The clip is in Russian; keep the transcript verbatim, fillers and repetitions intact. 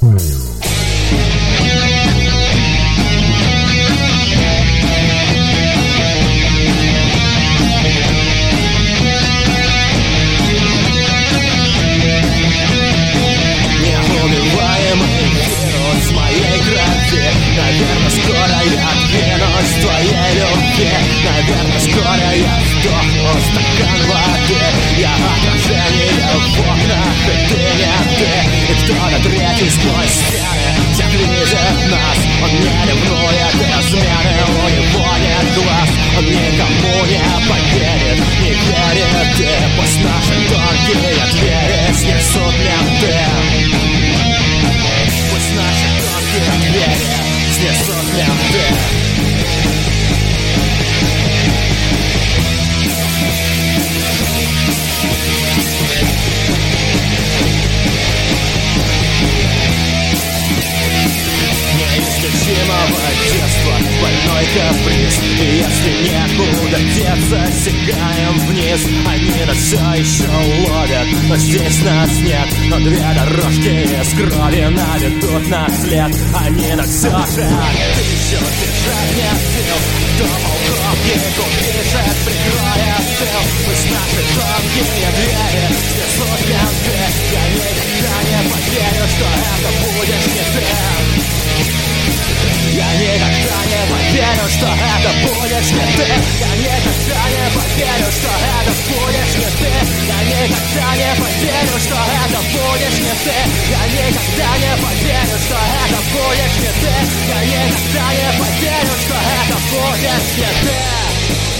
Наверное, скоро я двинусь в твоей любви. Наверное, скоро я вдохну стакан воды. Я отражение в окнах, и ты не ты. И кто-то третий сквозь стены всех видит нас. Он не ревнует измены, у него нет глаз. Он никому не поверит, не верит. И пусть наши тонкие двери снесут менты. Пусть наши тонкие двери снесут менты. Неизлечимого детства больной каприз. И если некуда деться, сигаем вниз. Они нас все еще ловят, но здесь нас нет. Но две дорожки из крови наведут на след. Они нас все же ищут, бежать нет сил. Кто полковнику пишет, прикроя тыл. Пусть наши тонкие двери снесут менты. Я никогда не поверю, что это будешь не ты. Я никогда не поверю, что это будешь не ты. Я никогда не поверю, что это будешь не ты. Я никогда не поверю, что это будешь не ты. Я никогда не поверю, что это будешь не ты. Я никогда не поверю, что это будешь не ты.